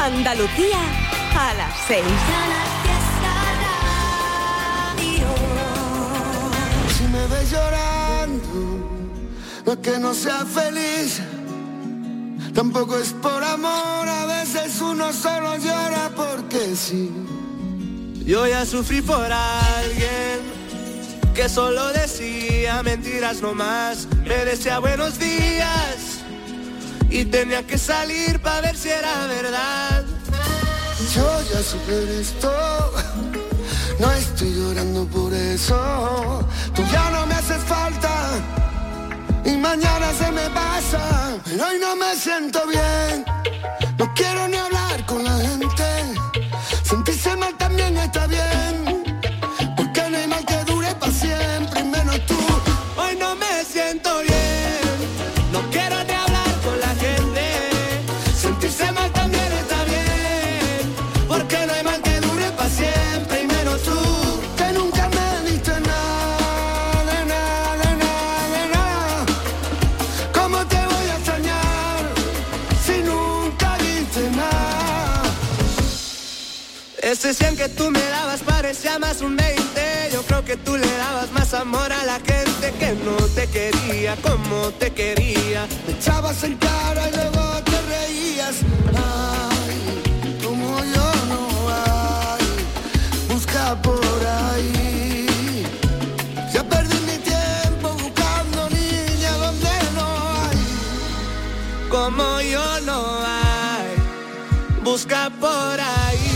Andalucía a las 6. Si me ves llorando, no es que no sea feliz, tampoco es por amor, a veces uno solo llora porque sí. Yo ya sufrí por alguien que solo decía mentiras nomás, me decía buenos días y tenía que salir para ver si era verdad. Yo ya superé esto, no estoy llorando por eso. Tú ya no me haces falta y mañana se me pasa, pero hoy no me siento bien. No quiero ni hablar con la gente, sentirse mal también está bien, porque no hay mal que dure para siempre, y menos tú. Hoy no me siento bien, no quiero ni hablar con la gente, sentirse mal también está bien, porque no hay mal que dure para siempre, y menos tú, que nunca me diste nada, de nada, de nada, de nada. ¿Cómo te voy a extrañar si nunca diste nada? Ese 100 que tú me dabas parecía más un 20. Yo creo que tú le dabas más amor a la gente que no te quería como te quería. Me echabas en cara y luego te reías. Ay, como yo no hay, busca por ahí. Ya perdí mi tiempo buscando niña donde no hay. Como yo no hay, busca por ahí.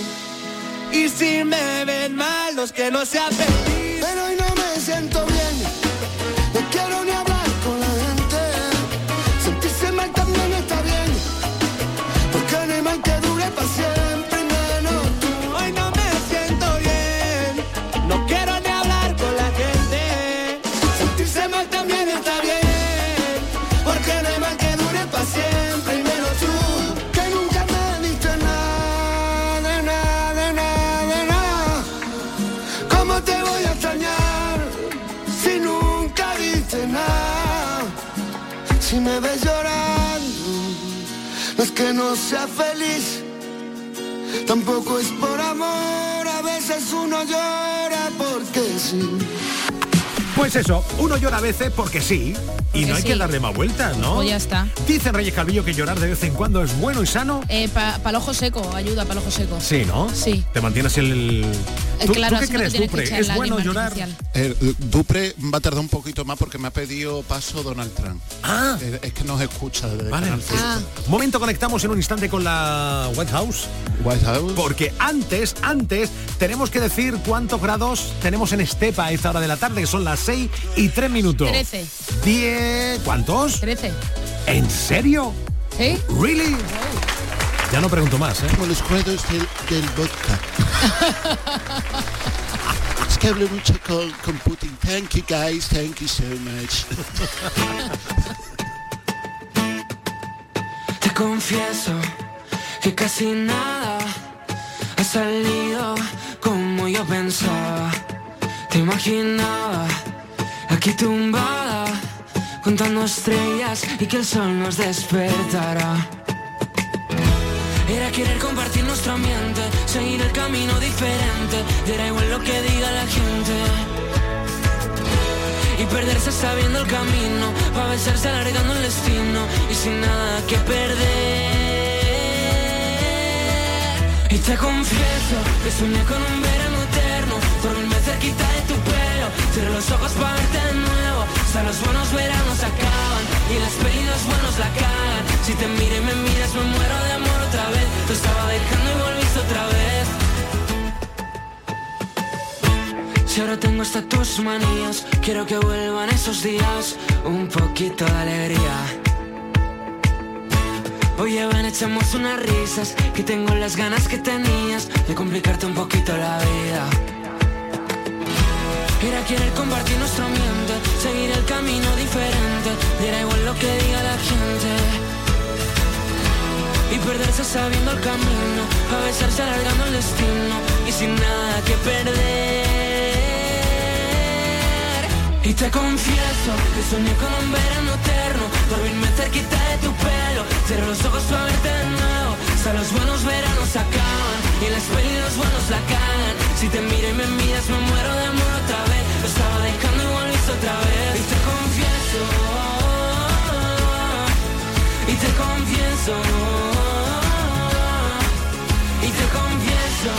Y si me ven mal, los que no sean feliz. Pero hoy no me siento bien, no quiero ni hablar con la gente. Sentirse mal también está bien, porque no hay mal que dure para siempre, y menos tú. Hoy no me siento bien, no quiero ni hablar con la gente. Sentirse mal también está bien, porque no hay mal que dure para siempre, y menos tú. Que nunca me diste nada, de nada, de nada, de nada. ¿Cómo te voy a extrañar si nunca diste nada? Si me ves llorando, no es que no sea feliz, tampoco es por amor, a veces uno llora porque sí. Pues eso, uno llora a veces porque sí, y no hay que darle más vueltas, ¿no? Pues ya está. Dicen Reyes Calvillo que llorar de vez en cuando es bueno y sano. Para el ojo seco, ayuda para el ojo seco. Sí, ¿no? Sí. Te mantienes el... Claro, ¿Tú qué así no crees, te tienes que Dupre? echar ¿Es la bueno lágrima llorar? artificial. Dupre va a tardar un poquito más porque me ha pedido paso Donald Trump. Ah. Es que nos escucha desde Vale. Canal Fiesta. Momento, conectamos en un instante con la White House. White House. Porque antes tenemos que decir cuántos grados tenemos en Estepa a esta hora de la tarde, que son las 6:03. 13. 10. ¿Cuántos? 13. ¿En serio? ¿Sí? ¿Really? Ya no pregunto más, ¿eh? Como los juegos del vodka. Es que hablo mucho con Putin. Thank you guys, thank you so much. Te confieso que casi nada ha salido como yo pensaba. Te imaginaba aquí tumbada, contando estrellas y que el sol nos despertará. Era querer compartir nuestro ambiente, seguir el camino diferente, y era igual lo que diga la gente. Y perderse sabiendo el camino, pa' besarse alargando el destino, y sin nada que perder. Y te confieso que soñé con un verano eterno, dormirme cerquita de tu pelo, cierro los ojos pa' verte de nuevo. Hasta los buenos veranos acaban y las pedidos buenos la cagan. Si te miro y me miras me muero de amor otra vez. Te estaba dejando y volviste otra vez. Si ahora tengo hasta tus manías, quiero que vuelvan esos días, un poquito de alegría. Oye, ven, echamos unas risas, que tengo las ganas que tenías de complicarte un poquito la vida. Era querer compartir nuestro ambiente, seguir el camino diferente, y era igual lo que diga la gente. Y perderse sabiendo el camino, a besarse alargando el destino, y sin nada que perder. Y te confieso que soñé con un verano eterno, dormirme cerquita de tu pelo, cierro los ojos para verte de nuevo, hasta los buenos Si te miro y me miras me muero de amor otra vez. Lo estaba dejando y volviste otra vez. Y te confieso, y te confieso, y te confieso,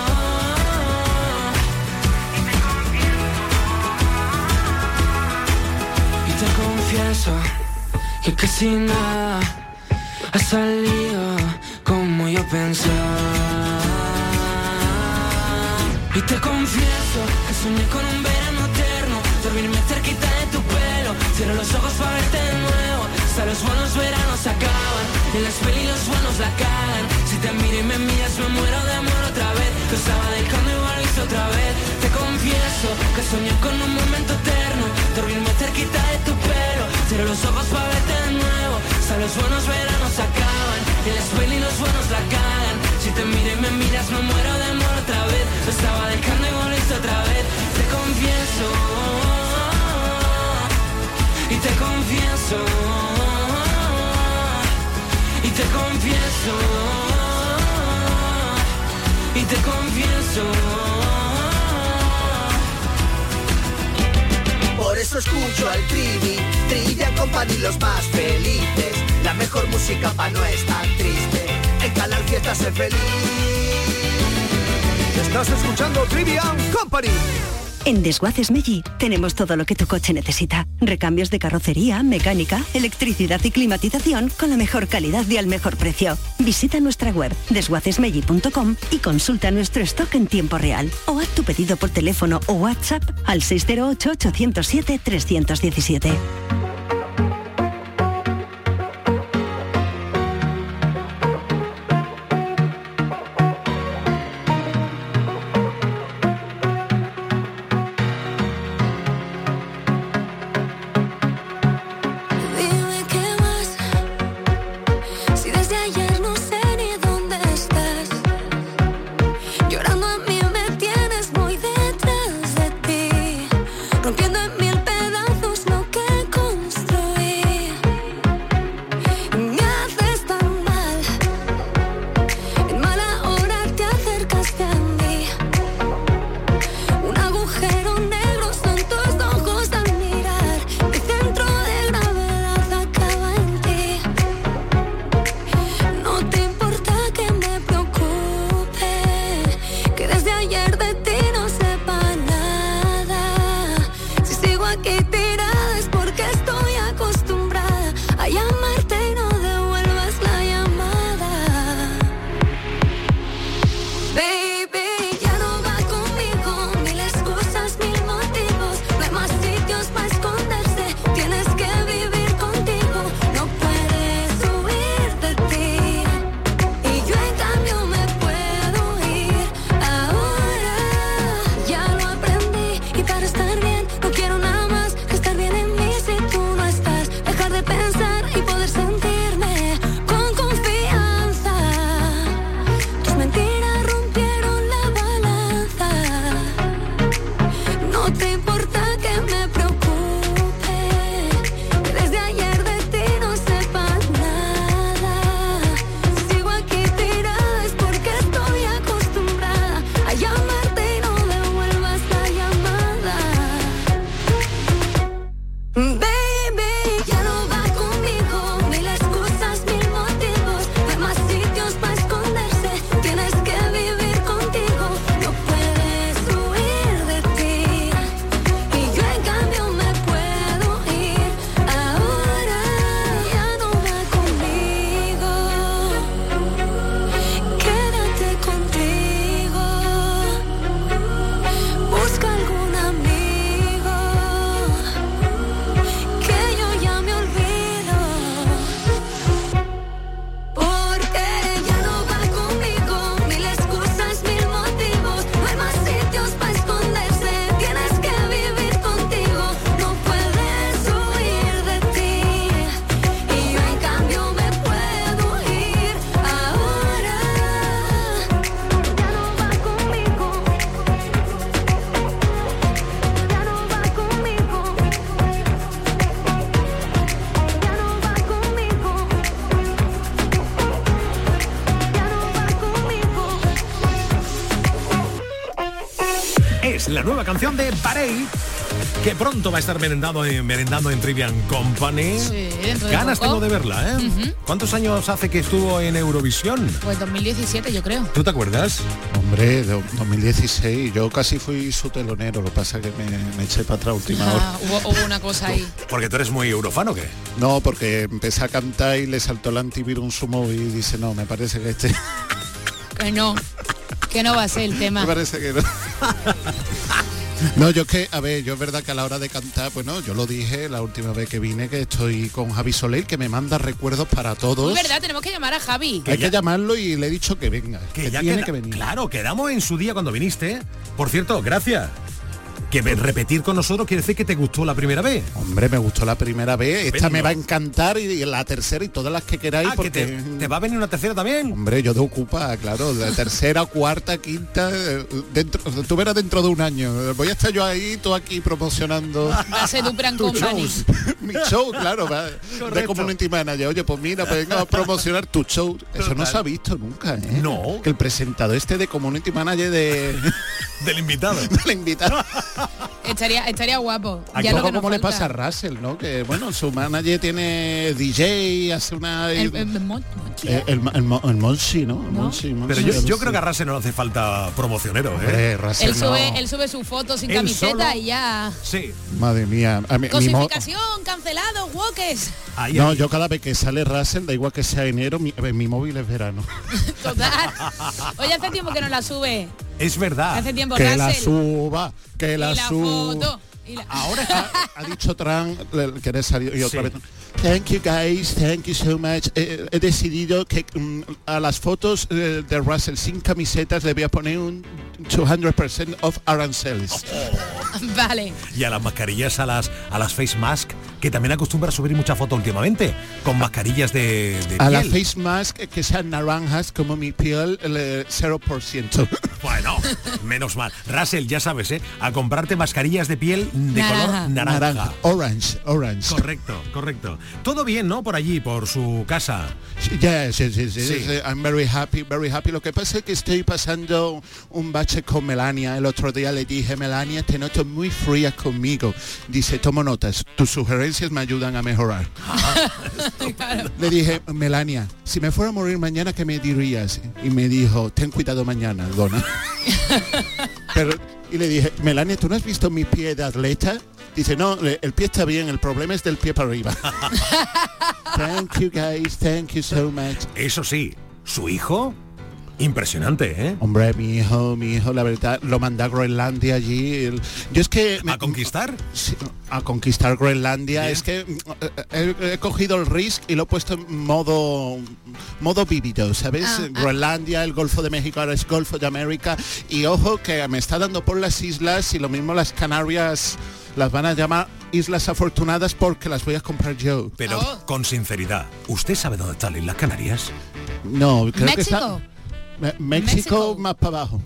y te confieso que casi nada ha salido como yo pensaba. Y te confieso que soñé con un verano eterno, dormirme cerquita de tu pelo, cierro los ojos para verte de nuevo. Hasta los buenos veranos acaban, en las pelis los buenos la cagan. Si te miro y me miras me muero de amor otra vez. Lo estaba dejando y volviste otra vez. Te confieso que soñé con un momento eterno, dormirme cerquita de tu pelo, cierro los ojos para verte de nuevo. Hasta los buenos veranos acaban, en las pelis los buenos la cagan. Si te miro y me miras me muero de amor otra vez. Lo estaba dejando y volviste otra vez. Te confieso, y te confieso, y te confieso, y te confieso. Por eso escucho al Trivi, Trivian Company, los más felices. La mejor música pa' no estar triste. En Canal Fiesta sé feliz. Estás escuchando Trivian Company. En Desguaces Meggi tenemos todo lo que tu coche necesita. Recambios de carrocería, mecánica, electricidad y climatización con la mejor calidad y al mejor precio. Visita nuestra web desguacesmeggi.com y consulta nuestro stock en tiempo real. O haz tu pedido por teléfono o WhatsApp al 608-807-317. Rompiendo en mil pedazos lo que Es la nueva canción de Barei, que pronto va a estar merendando en Trivian Company. Sí, dentro de Ganas poco. tengo de verla, ¿eh? ¿Cuántos años hace que estuvo en Eurovisión? Pues 2017, yo creo. ¿Tú te acuerdas? Hombre, de 2016, yo casi fui su telonero, lo que pasa que me eché para atrás última hora. Hubo una cosa ahí. Porque tú eres muy eurofan, ¿o qué? No, porque empecé a cantar y le saltó el antivirus en su móvil y dice, no, me parece que Que no va a ser el tema. me parece que no. No, yo es que, a ver, yo es verdad que a la hora de cantar, pues no, yo lo dije la última vez que vine, que estoy con Javi Soler, que me manda recuerdos para todos. Es verdad, tenemos que llamar a Javi. Hay que llamarlo y le he dicho que venga, que ya tiene que venir. Claro, quedamos en su día cuando viniste. Por cierto, gracias. Que repetir con nosotros quiere decir que te gustó la primera vez. Hombre, me gustó la primera vez, esta Estupendo. me va a encantar y la tercera y todas las que queráis, Que porque... te va a venir una tercera también. Hombre, yo de Ocupa, claro, la tercera, cuarta, quinta, dentro, tú verás dentro de un año. Voy a estar yo ahí, todo aquí promocionando Va a ser Dupran Company. mi show, claro, va, de community manager. Oye, pues mira, pues venga a promocionar tu show. Eso no se ha visto nunca, ¿eh? No. Que el presentador de community manager Del invitado. del invitado. Estaría guapo. Un Ya lo poco que nos como le falta. pasa a Russell, ¿no? Que bueno, su manager tiene DJ, hace una... El Monsi, ¿no? El Monsi, Pero yo creo que a Rase no le hace falta promocionero, ¿eh? Russell, Él sube su foto sin Él camiseta solo. y ya. Sí. Madre mía. A mí, Cosificación, cancelado, woques. Ahí, no, ahí. yo cada vez que sale Russell, da igual que sea enero, mi móvil es verano. Total. Oye, hace tiempo que no la sube. Es verdad. Hace tiempo Que la Russell. suba, que Y la la suba. foto. Y la- Ahora ha dicho Tran, que eres salido y otra Sí. vez. Thank you guys, thank you so much. He decidido que a las fotos de Russell sin camisetas le voy a poner un 200% of aranceles. Vale. Y a las mascarillas, a las face mask, que también acostumbra a subir mucha foto últimamente, con mascarillas de A la piel. face mask que sean naranjas como mi piel, 0%. Bueno, menos mal. Russell, ya sabes, ¿eh? A comprarte mascarillas de piel de Naranja. color naranja. Orange. Correcto, correcto. Todo bien, ¿no? Por allí, por su casa. Sí. Sí. I'm very happy, very happy. Lo que pasa es que estoy pasando un bache con Melania. El otro día le dije, Melania, te noto muy fría conmigo. Dice, tomo notas, tus sugerencias me ayudan a mejorar. Le dije, Melania, si me fuera a morir mañana, ¿qué me dirías? Y me dijo, ten cuidado mañana, dona. Y le dije, Melania, ¿tú no has visto mi pie de atleta? Dice, no, el pie está bien, el problema es del pie para arriba. Thank you guys, thank you so much. Eso sí, su hijo, impresionante, ¿eh? Hombre, mi hijo, la verdad, lo mandé a Groenlandia allí. Yo es que... ¿A conquistar? Sí, a conquistar Groenlandia. Bien. Es que he cogido el Risk y lo he puesto en modo vívido, ¿sabes? Groenlandia, el Golfo de México, ahora es Golfo de América. Y ojo que me está dando por las islas y lo mismo las Canarias las van a llamar Islas Afortunadas porque las voy a comprar yo. Pero Oh. con sinceridad, ¿usted sabe dónde están las Islas Canarias? No, creo que México. está... México más para abajo.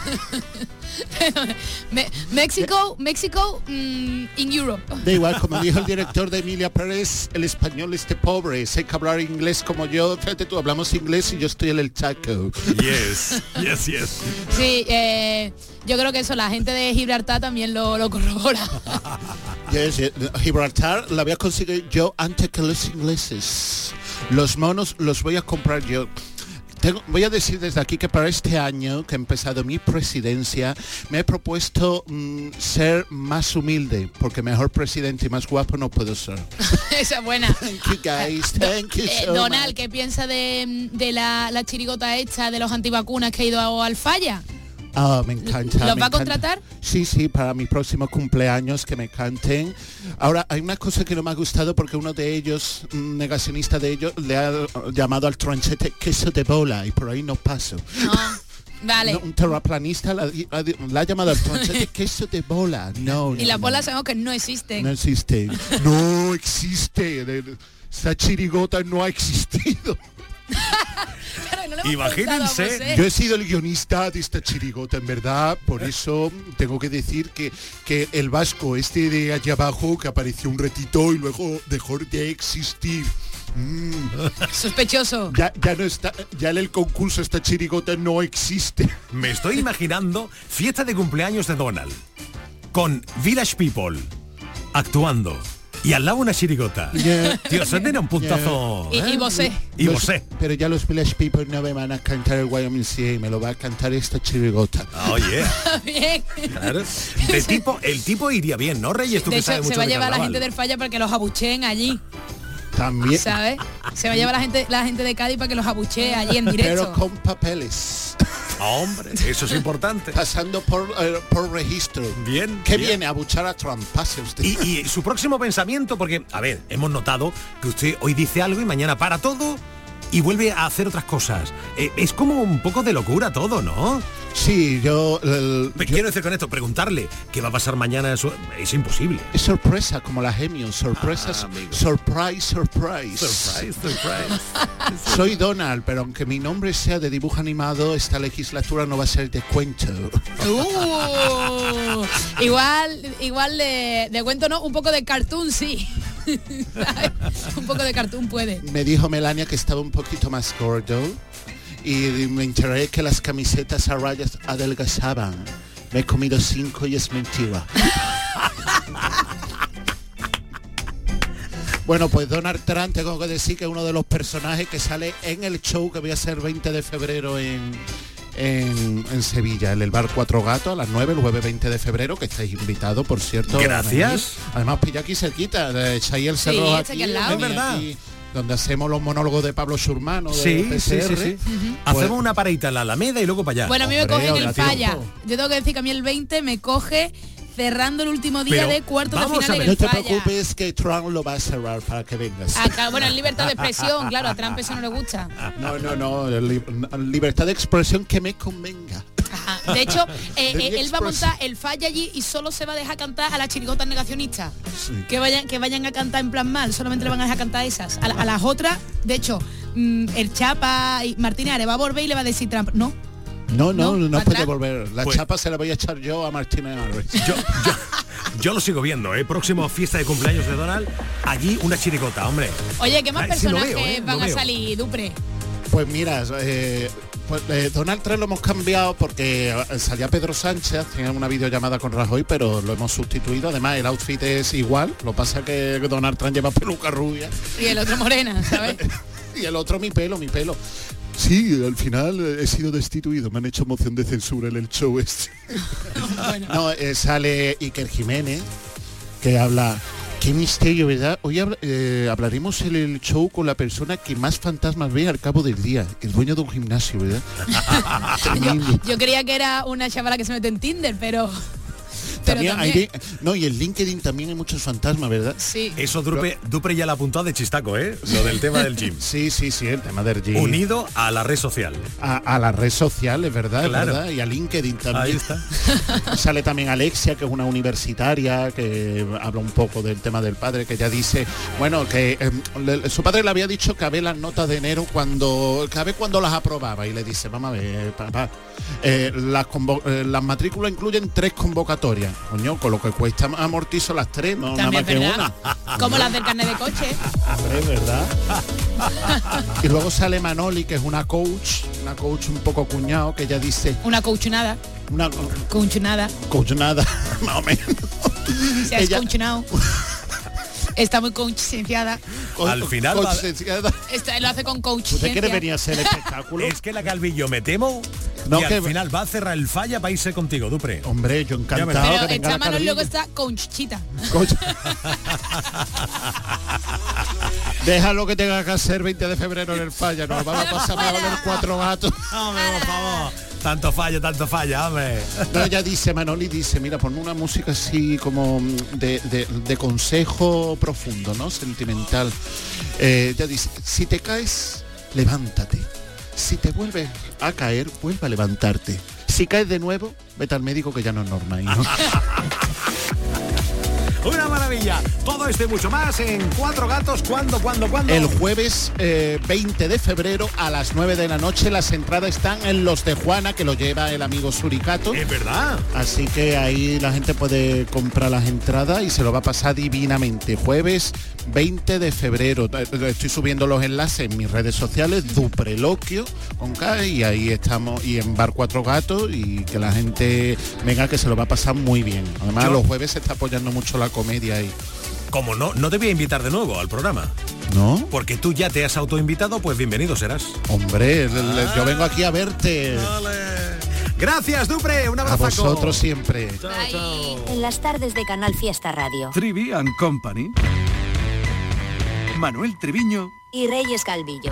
México in Europe. Da igual, como dijo el director de Emilia Pérez, el español este pobre, sé que hablar inglés como yo. Fíjate tú, hablamos inglés y yo estoy en el Chaco. Yes. Sí, yo creo que eso, la gente de Gibraltar también lo corrobora. Yes, Gibraltar la voy a conseguir yo antes que los ingleses. Los monos los voy a comprar yo. Voy a decir desde aquí que para este año que he empezado mi presidencia me he propuesto ser más humilde, porque mejor presidente y más guapo no puedo ser. Esa es buena. Thank you guys, thank you so Donald, much. ¿qué piensa de la chirigota esta de los antivacunas que ha ido al falla? Ah, me encanta. ¿Los me va a encanta. contratar? Sí, para mi próximo cumpleaños que me canten. Ahora, hay una cosa que no me ha gustado porque uno de ellos, un negacionista de ellos, le ha llamado al tronchete queso de bola y por ahí no paso. No. Vale. No, un terraplanista la ha llamado al tronchete queso de bola. No, Y no, las no. bolas sabemos que no existen. No existe. No existe. Esa chirigota no ha existido. Claro, no lo hemos Imagínense, pensado, José. Yo he sido el guionista de esta chirigota, en verdad, por eso tengo que decir que el vasco este de allá abajo, que apareció un ratito y luego dejó de existir. Sospechoso. Ya no está, ya en el concurso esta chirigota no existe. Me estoy imaginando fiesta de cumpleaños de Donald, con Village People actuando y al lado una chirigota. Tío, eso tiene un puntazo. Y vosé. Y vosé. Pero ya los Village People no me van a cantar el YMCA, me lo va a cantar esta chirigota. Oye. Bien. Claro. El tipo iría bien, ¿no, Reyes? Tú De que hecho, sabes se mucho va a de llevar a la carnaval. gente del Falla para que los abucheen allí, También, ¿sabes? Se va a llevar la gente de Cádiz para que los abuchee allí en directo. pero con papeles. Hombre, eso es importante. Pasando por registro. Bien. ¿Qué bien. viene? A buchar a Trump. Pase usted. Y su próximo pensamiento, porque, a ver, hemos notado que usted hoy dice algo y mañana para todo y vuelve a hacer otras cosas. Es como un poco de locura todo, ¿no? Sí, yo... Quiero decir con esto, preguntarle qué va a pasar mañana es imposible. Es sorpresa, como la Gemio. Sorpresas. Amigo. Surprise. Surprise. Soy Donald, pero aunque mi nombre sea de dibujo animado, esta legislatura no va a ser de cuento. Igual de cuento no, un poco de cartoon sí. Un poco de cartoon puede. Me dijo Melania que estaba un poquito más gordo y me enteré que las camisetas a rayas adelgazaban. Me he comido 5 y es mentira. Bueno, pues Donald Trump, tengo que decir que es uno de los personajes que sale en el show que voy a hacer 20 de febrero en Sevilla, en el bar Cuatro Gatos a las 9, el jueves 20 de febrero, que estáis invitados, por cierto. Gracias. Además pilla aquí cerquita, echáis el cerro está aquí, aquí al lado. Es verdad. aquí, donde hacemos los monólogos de Pablo Schurmano, de Sí. PCR. Hacemos una paradita en la Alameda y luego para allá. Bueno, a mí me Hombre, cogen ahora el tiempo. Falla. Yo tengo que decir que a mí el 20 me coge cerrando el último día Pero de cuartos de vamos final a en ver. el No te Falla. preocupes que Trump lo va a cerrar para que vengas. Acá, bueno, es libertad de expresión, claro, a Trump eso no le gusta. No, libertad de expresión que me convenga. Ajá. De hecho, mi él va a express. montar el Falla allí y solo se va a dejar cantar a las chirigotas negacionistas. Sí. Que vayan a cantar en plan mal, solamente le van a dejar cantar esas. A las otras, de hecho, el Chapa y Martínez Ares va a volver y le va a decir Trump, no. No No, puede atrás. volver. La Pues- chapa se la voy a echar yo a Martínez Ares. Yo lo sigo viendo, ¿eh? Próximo fiesta de cumpleaños de Donald, allí una chirigota, hombre. Oye, ¿qué más Ay, sí lo personajes veo, lo van a veo. salir, Dupre? Pues mira, Donald Trump lo hemos cambiado porque salía Pedro Sánchez, tenía una videollamada con Rajoy, pero lo hemos sustituido. Además, el outfit es igual, lo pasa que Donald Trump lleva peluca rubia Y el otro morena, ¿sabes? y el otro mi pelo. Sí, al final he sido destituido, me han hecho moción de censura en el show este. No, sale Iker Jiménez, que habla... Qué misterio, ¿verdad? Hoy hablaremos en el show con la persona que más fantasmas ve al cabo del día, el dueño de un gimnasio, ¿verdad? Tremendo. Yo creía que era una chavala que se mete en Tinder, pero También también. y en LinkedIn también hay muchos fantasmas, ¿verdad? Sí. Eso Dupre ya la apuntado de chistaco, ¿eh? Lo del tema del gym. Sí, el tema del gym. Unido a la red social. A la red social, es verdad, Claro. es verdad, y a LinkedIn también. Ahí está. Sale también Alexia, que es una universitaria, que habla un poco del tema del padre, que ya dice, bueno, que su padre le había dicho que a ver las notas de enero cuando las aprobaba, y le dice, vamos a ver, papá, las matrículas incluyen 3 convocatorias, coño, con lo que cuesta amortizo las 3, no nada También más que es verdad. una. Como las del carnet de coche. Hombre, ¿verdad? Y luego sale Manoli, que es una coach un poco cuñado, que ella dice, Una coachunada. una Coachunada. coach nada, más o menos. Se has Ella- coachunado. Está muy concienciada. Al final va- concienciada. Lo hace con coach. ¿Usted quiere venir a hacer el espectáculo? Es que la Calvillo me temo No, que que- al final va a cerrar el Falla para irse contigo, Dupre. Hombre, yo encantado Pero que venga esta la mano luego Calvillo. está conchita. Coach. Deja lo que tenga que hacer 20 de febrero en el Falla. Nos vamos a pasar a ver 4 gatos. Hombre, por favor. Tanto falla, hombre. No, ella dice, Manoli dice, mira, ponme una música así como de consejo profundo, ¿no? Sentimental. Ella dice, si te caes, levántate. Si te vuelves a caer, vuelve a levantarte. Si caes de nuevo, vete al médico que ya no es normal, ¿no? Una maravilla. Todo esto y mucho más en Cuatro Gatos. ¿Cuándo? El jueves 20 de febrero a las 9 de la noche. Las entradas están en Los de Juana, que lo lleva el amigo Suricato. Es verdad. Así que ahí la gente puede comprar las entradas y se lo va a pasar divinamente. Jueves 20 de febrero. Estoy subiendo los enlaces en mis redes sociales, Dupreloquio con K, y ahí estamos, y en Bar Cuatro Gatos, y que la gente venga, que se lo va a pasar muy bien. Además, los jueves se está apoyando mucho la comedia ahí. Como no te voy a invitar de nuevo al programa. ¿No? Porque tú ya te has autoinvitado, pues bienvenido serás. Hombre, yo vengo aquí a verte. Vale. Gracias, Dupre, un abrazo. A vosotros siempre. Chao, chao. En las tardes de Canal Fiesta Radio. Trivi and Company. Manuel Treviño y Reyes Calvillo.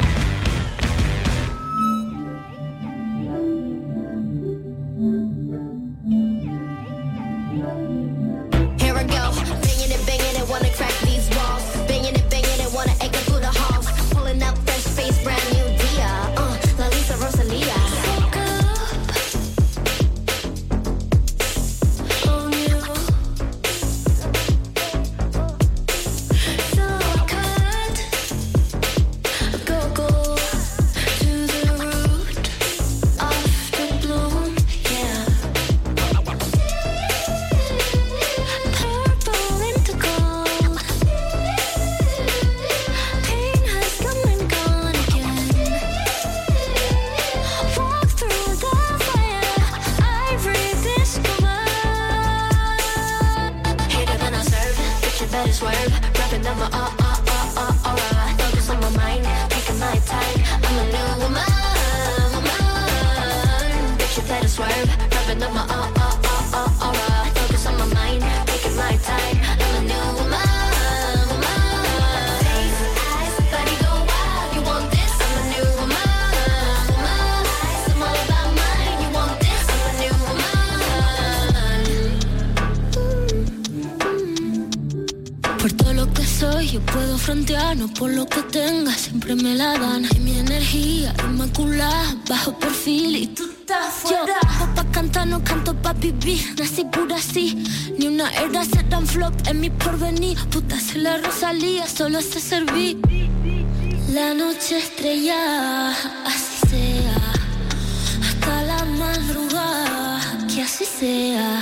No por lo que tenga, siempre me la dan. Y mi energía inmaculada, bajo perfil y tú estás fuera. Yo, pa' cantar no canto pa' vivir, nací pura así. Ni una era se dan flop en mi porvenir. Puta se la Rosalía, solo sé servir. La noche estrellada, así sea. Hasta la madrugada, que así sea.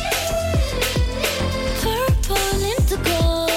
Purple into gold.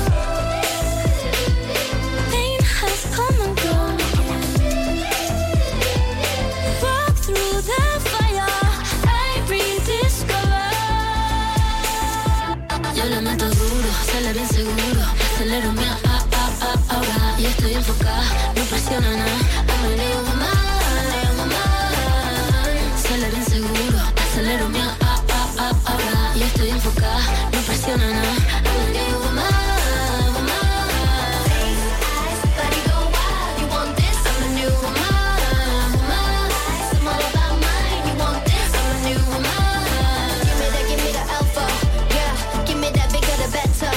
Bien seguro, acelero mi ahora y estoy enfocada, no presiona nada. I'm a new woman. Sale bien seguro, acelero mi ahora y estoy enfocada, no presiona nada. I'm a new woman. Body go wild, you want this? I'm a new woman. I'm all about mine, you want this? I'm a new woman. Give me the alpha, yeah, give me that bigger the better.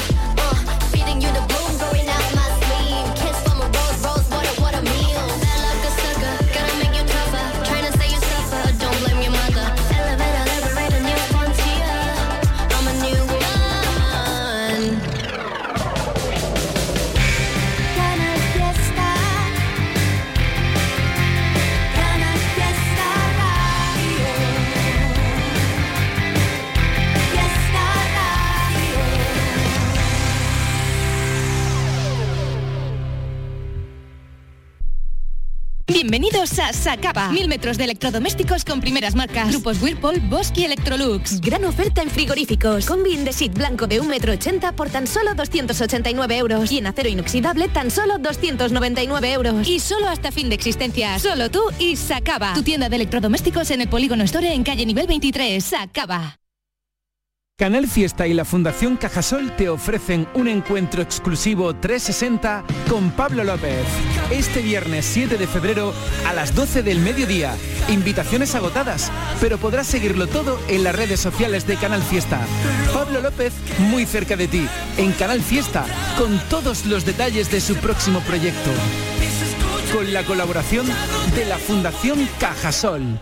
Bienvenidos a Sacaba. 1000 metros de electrodomésticos con primeras marcas. Grupos Whirlpool, Bosch y Electrolux. Gran oferta en frigoríficos. Combi Indesit blanco de 1,80 m por tan solo 289 euros. Y en acero inoxidable tan solo 299 euros. Y solo hasta fin de existencia. Solo tú y Sacaba. Tu tienda de electrodomésticos en el Polígono Store en calle nivel 23. Sacaba. Canal Fiesta y la Fundación Cajasol te ofrecen un encuentro exclusivo 360 con Pablo López. Este viernes 7 de febrero a las 12 del mediodía. Invitaciones agotadas, pero podrás seguirlo todo en las redes sociales de Canal Fiesta. Pablo López, muy cerca de ti, en Canal Fiesta, con todos los detalles de su próximo proyecto. Con la colaboración de la Fundación Cajasol.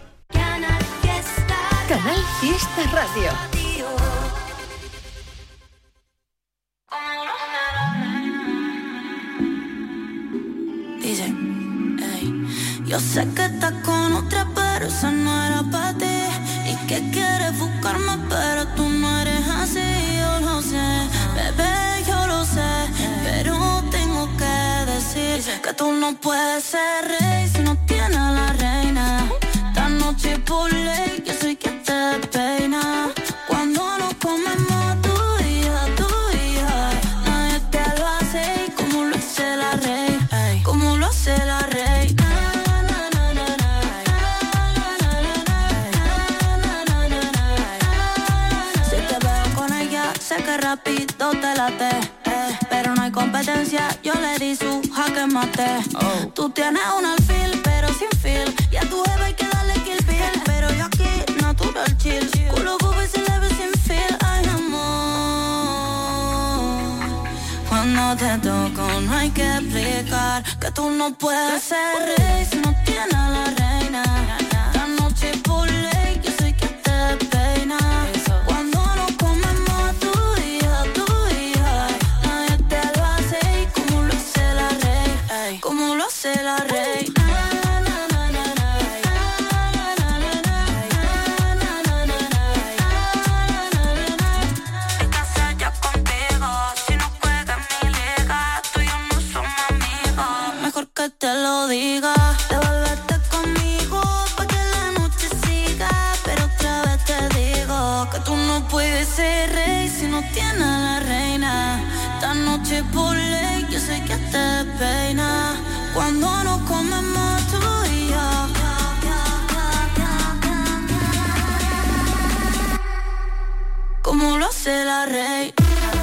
Canal Fiesta Radio. Yo sé que estás con otra, pero esa no era para ti. Y que quieres buscarme, pero tú no eres así. Yo lo sé, bebé, yo lo sé. Pero tengo que decir que tú no puedes ser rey si no tienes a la reina. Esta noche por ley, yo soy quien te peina. Cuando nos comemos tú y yo, nadie te lo hace como lo hace la rey. Como lo hace la rey. Si te veo con ella, sé que rápido te late. Pero no hay competencia, yo le di su jaque mate. Tú tienes un alfil, pero sin feel. Y a tu jeva hay que darle kill pill. Pero yo aquí, natural chill. Culo bobo y se le ve sin feel. Ay, amor, cuando te toco no hay que explicar que tú no puedes ser rey si no tienes a la reina. Esta noche por ley, yo soy quien te peina. Cuando nos comemos tú y yo, nadie te lo hace como lo hace la rey. Como lo hace la rey. Que te lo diga, devuélvete conmigo pa' que la noche siga. Pero otra vez te digo que tú no puedes ser rey si no tienes a la reina. Esta noche por ley, yo sé que te peina. Cuando nos comemos tú y yo. Como lo hace la rey.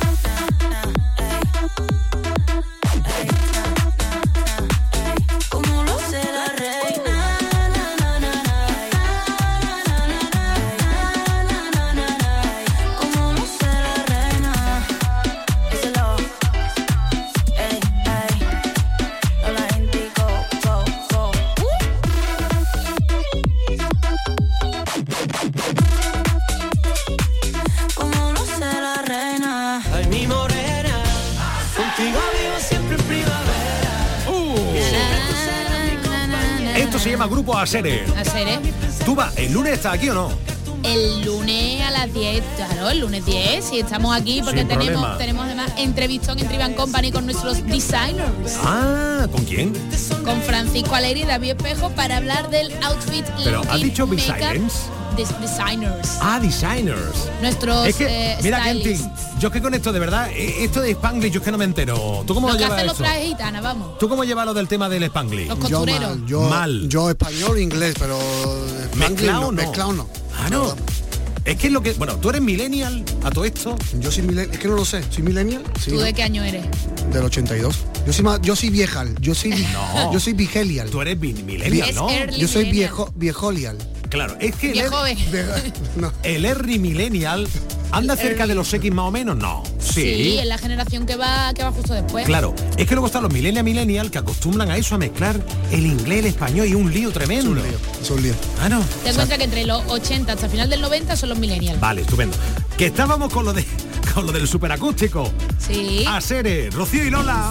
Esto se llama Grupo Asere. Asere. ¿Tú vas? ¿El lunes estás aquí o no? El lunes a las 10, claro, el lunes 10, y estamos aquí porque tenemos además entrevistón en Triban Company con nuestros designers. Ah, ¿con quién? Con Francisco Alegre y David Espejo para hablar del outfit. Pero ¿has dicho Designers. Ah, designers. Nuestros es que, mira, Kentin, yo que con esto de verdad, esto de Spanglish yo es que no me entero. ¿Tú cómo lo llevas eso? Los trajes gitanas, vamos. ¿Tú cómo llevas lo del tema del Spanglish? Los costureros. Yo español, inglés, pero mezclado no. Ah, no. No. Es que es lo que... Bueno, ¿tú eres millennial a todo esto? Yo soy millennial, es que no lo sé. ¿Soy millennial? Sí, ¿Tú ¿no? de qué año eres? Del 82. Yo soy viejal. Yo soy vigelial. Tú eres millennial, ¿no? Yo soy viejolial. Claro, es que no. el early millennial anda cerca de los X más o menos, no. Sí, es la generación que va justo después. Claro, es que luego están los millennial que acostumbran a eso, a mezclar el inglés, el español y un lío tremendo. Es un lío. Ah, no. Ten en cuenta que entre los 80 hasta el final del 90 son los millennials. Vale, estupendo. Que estábamos con lo del superacústico. Sí. Asere, Rocío y Lola.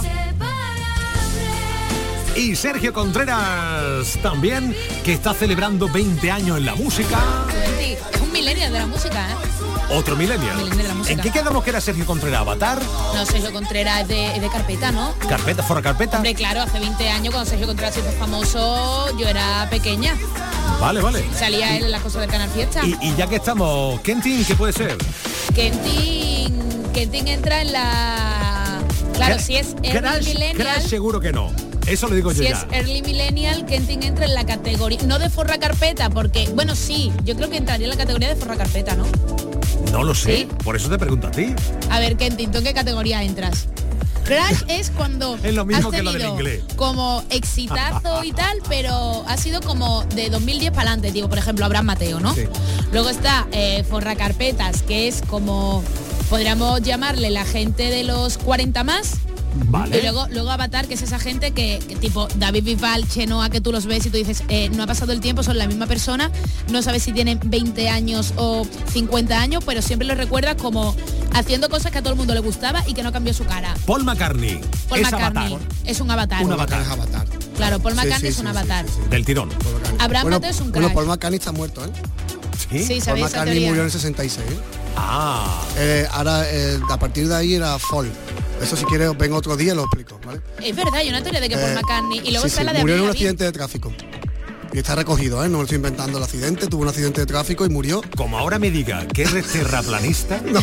Y Sergio Contreras también, que está celebrando 20 años en la música. Es un millennial de la música, ¿eh? Otro millennial. De la música. ¿En qué quedamos que era Sergio Contreras? ¿Avatar? No, Sergio Contreras es de Carpeta, ¿no? ¿Carpeta? ¿Forra Carpeta? Hombre, claro, hace 20 años cuando Sergio Contreras se hizo famoso, yo era pequeña. Vale. Salía él en las cosas del Canal Fiesta. Y ya que estamos, Kentin, ¿qué puede ser? Kentin entra en la... Claro, si es early millennial... Crash seguro que no. Eso lo digo yo ya. Si es early millennial, Kentin entra en la categoría... No de forra carpeta, porque... Bueno, sí, yo creo que entraría en la categoría de forra carpeta, ¿no? No lo sé, ¿Sí? Por eso te pregunto a ti. A ver, Kentin, ¿tú en qué categoría entras? Crash es cuando es lo mismo has que lo del inglés. Como exitazo y tal, pero ha sido como de 2010 para adelante, digo, por ejemplo, Abraham Mateo, ¿no? Sí. Luego está forra carpetas, que es como... Podríamos llamarle la gente de los 40 más. Vale. Y luego Avatar, que es esa gente que tipo David Bisbal, Chenoa, que tú los ves y tú dices, no ha pasado el tiempo, son la misma persona, no sabes si tienen 20 años o 50 años, pero siempre los recuerdas como haciendo cosas que a todo el mundo le gustaba y que no cambió su cara. Paul McCartney. Es un avatar. Un avatar es avatar. Claro, Paul McCartney es un avatar. Del tirón. Abraham Mateo es un crash. Bueno, Paul McCartney está muerto, ¿eh? Sí, Paul McCartney murió en el 66. Ahora, a partir de ahí era folk. Eso si quieres os vengo otro día y lo explico, ¿vale? Es verdad, hay una teoría de que Paul McCartney... Y luego está la de murió en un Avril accidente de tráfico. Y está recogido, ¿eh? No me estoy inventando el accidente. Tuvo un accidente de tráfico y murió. Como ahora me diga que eres terraplanista. No.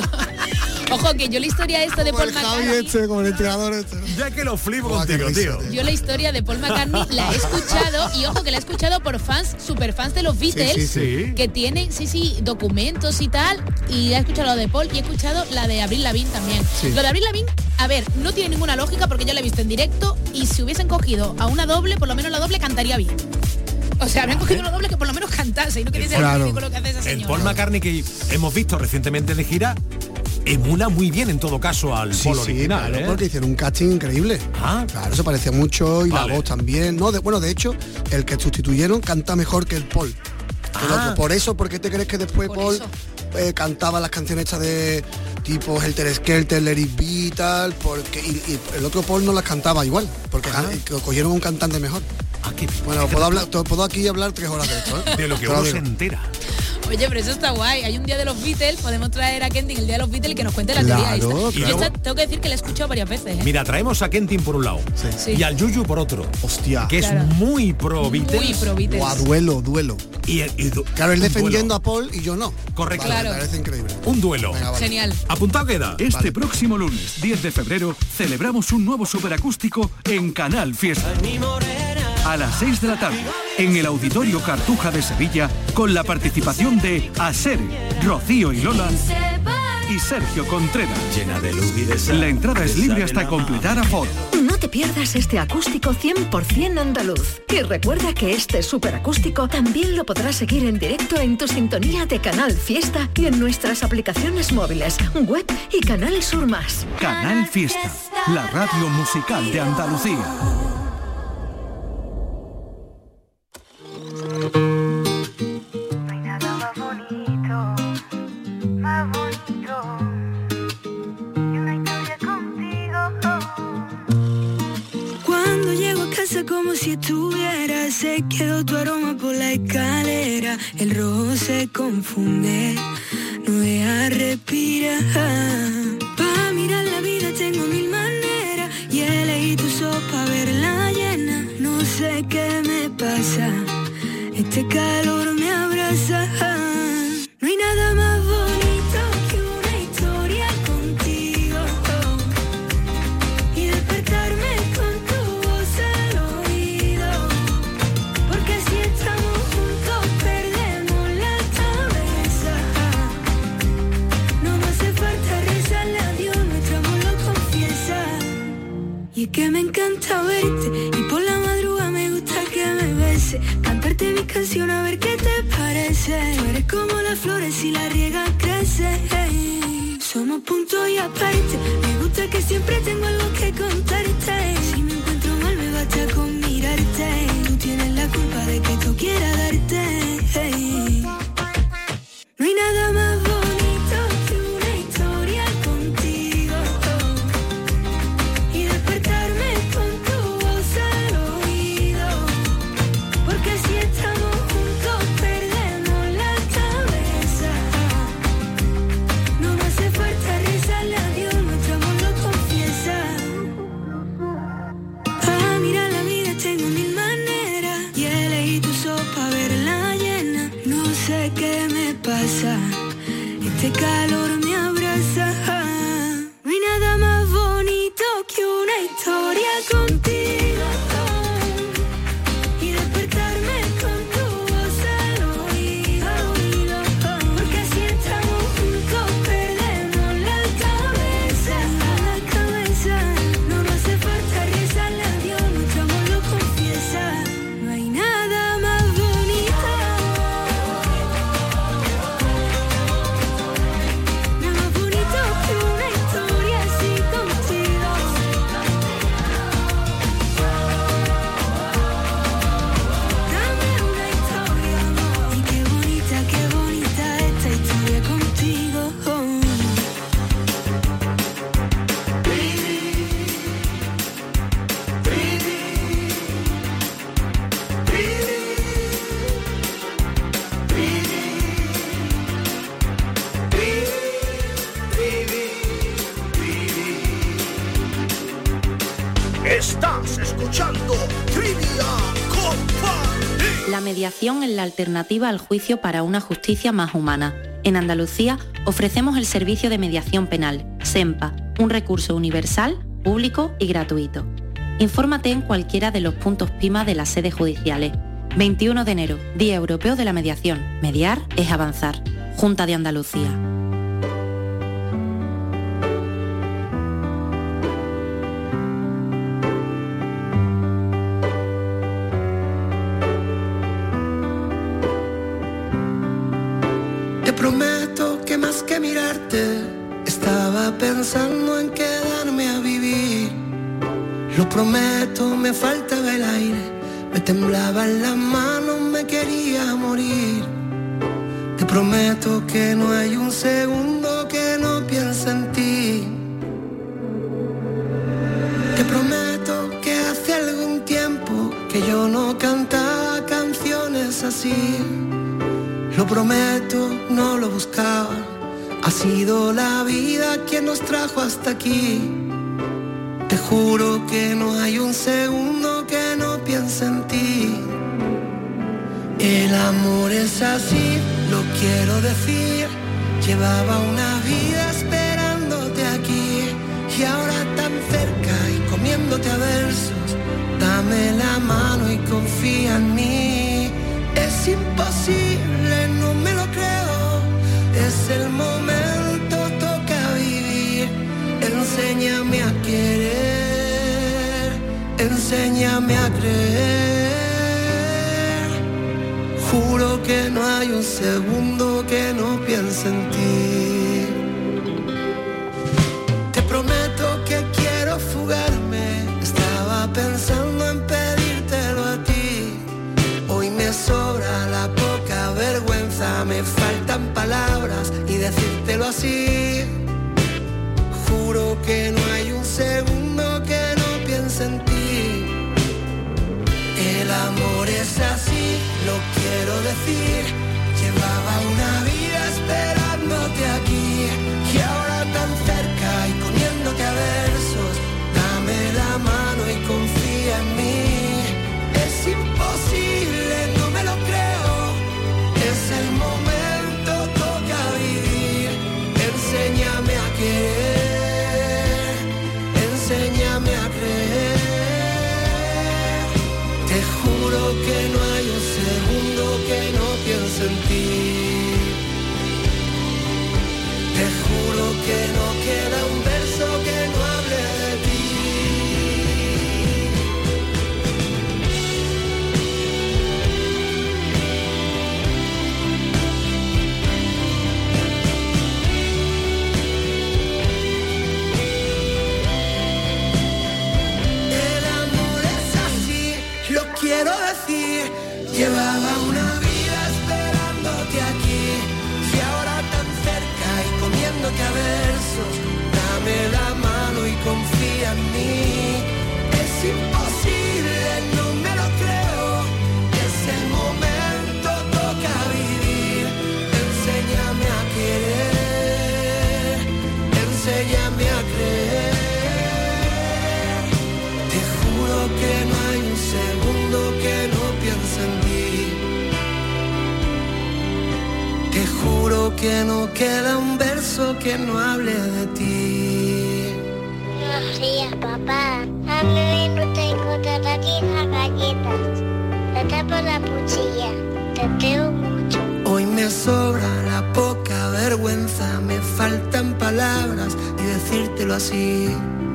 Ojo, que yo la historia esta de Paul McCartney... como el entrenador Ya que lo flipo contigo, tío. Yo la historia de Paul McCartney la he escuchado, y ojo que la he escuchado por fans, superfans de los Beatles, que tienen, documentos y tal, y he escuchado lo de Paul y he escuchado la de Avril Lavigne también. Lo de Avril Lavigne, a ver, no tiene ninguna lógica porque yo la he visto en directo, y si hubiesen cogido a una doble, por lo menos la doble cantaría bien. O sea, habrían cogido una doble que por lo menos cantase y no quería ser el ridículo que hace esa señora. El Paul McCartney que hemos visto recientemente de gira emula muy bien en todo caso al Paul original, claro, porque hicieron un casting increíble. Claro, se parecía mucho y la voz también. No, de hecho, el que sustituyeron canta mejor que el Paul. El otro. Por eso, ¿por qué te crees que después Paul cantaba las canciones estas de tipo Helter Skelter, Let It Be y tal? Porque y el otro Paul no las cantaba igual, porque cogieron un cantante mejor. Bueno, puedo aquí hablar 3 horas de esto, ¿eh? De lo que uno se entera. Oye, pero eso está guay. Hay un día de los Beatles, podemos traer a Kentin el día de los Beatles y que nos cuente la teoría esta. Claro. Yo tengo que decir que la he escuchado varias veces, ¿eh? Mira, traemos a Kentin por un lado y al Yuyu por otro. Hostia. Que es muy pro Beatles. Muy pro Beatles. Duelo. Claro, él defendiendo a Paul y yo no. Correcto. Me parece increíble. Un duelo. Venga, vale. Genial. Apuntado queda. Este próximo lunes, 10 de febrero, celebramos un nuevo superacústico en Canal Fiesta. A las 6 de la tarde, en el Auditorio Cartuja de Sevilla, con la participación de Asere, Rocío y Lola y Sergio Contreras. Llena de luz y de La entrada es libre hasta completar aforo. No te pierdas este acústico 100% andaluz. Y recuerda que este superacústico también lo podrás seguir en directo en tu sintonía de Canal Fiesta y en nuestras aplicaciones móviles, web y Canal Sur Más. Canal Fiesta, la radio musical de Andalucía. Cuando llego a casa como si estuviera, se quedó tu aroma por la escalera. El rojo se confunde, no deja respirar. Pa' mirar la vida tengo 1000 maneras y elegí tu sopa verla llena. No sé qué me pasa, este calor me abraza. No hay nada más bonito que una historia contigo y despertarme con tu voz al oído, porque si estamos juntos perdemos la cabeza. No me hace falta rezarle a Dios, nuestro amor lo confiesa. Y es que me encanta verte y por la madrugada me gusta que me beses, cantarte mis canciones a ver qué te parece. Tú eres como las flores si la riegas crece. Somos punto y aparte. Me gusta que siempre tengo algo que contarte. Si me encuentro mal me basta con mirarte. Tú tienes la culpa de que tú quieras darte. No hay nada más bonito que una historia contigo y despertarme con tu voz al oído, porque si estamos juntos perdemos la cabeza. No me hace falta rezarle a Dios, nuestro amor lo confiesa. Para mirar la vida tengo 1000 maneras y elegí tu sopa verla llena. No sé qué me pasa, este calor me abraza. No hay nada más bonito que una historia contigo y despertarme con tu voz al oído, porque si estamos juntos perdemos la cabeza. No nos hace falta rezarle a Dios, nuestro amor lo confiesa. No hay nada más bonito. La mediación es la alternativa al juicio para una justicia más humana. En Andalucía ofrecemos el servicio de mediación penal, SEMPA, un recurso universal, público y gratuito. Infórmate en cualquiera de los puntos PIMA de las sedes judiciales. 21 de enero, Día Europeo de la Mediación. Mediar es avanzar. Junta de Andalucía. Te prometo que más que mirarte, estaba pensando en quedarme a vivir. Lo prometo, me faltaba el aire, me temblaban las manos, me quería morir. Te prometo que no hay un segundo que no piense en ti. Te prometo que hace algún tiempo que yo no cantaba canciones así. Lo prometo, no lo buscaba, ha sido la vida quien nos trajo hasta aquí. Te juro que no hay un segundo que no piense en ti. El amor es así, lo quiero decir. Llevaba una vida esperándote aquí y ahora tan cerca y comiéndote a versos. Dame la mano y confía en mí. Es imposible, no me lo creo. Es el momento, toca vivir. Enséñame a querer, enséñame a creer. Juro que no hay un segundo que no piense en ti. Te prometo que quiero fugarme. Estaba pensando en pedírtelo a ti. Hoy me sobra la poca vergüenza, me faltan palabras y decírtelo así. Juro que no hay un segundo que no piense en ti. El amor es así, lo quiero decir. Llevaba una vida esperándote aquí y ahora tan cerca y comiéndote a versos. Dame la mano y confía en mí. Es imposible, no me lo creo. Es el momento, toca vivir. Enséñame a querer, enséñame a creer. Te juro que no hay un segundo que no piense en ti. Te juro que no queda un verso que no hable de ti. Quiero decir, llevaba una vida esperándote aquí y ahora tan cerca y comiéndote a versos. Dame la mano y confía en mí. Es imposible, no me lo creo. Es el momento, toca vivir. Enséñame a querer, enséñame a creer. Te juro que no hay un segundo que no piense en ti. Te juro que no queda un verso que no hable de ti. Buenos días, papá. A mí no tengo las galletas. Te tapo la cuchilla. Te teo mucho. Hoy me sobra la poca vergüenza. Me faltan palabras y decírtelo así.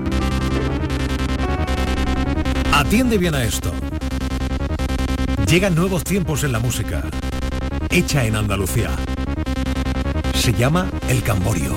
Atiende bien a esto. Llegan nuevos tiempos en la música, hecha en Andalucía. Se llama El Camborio.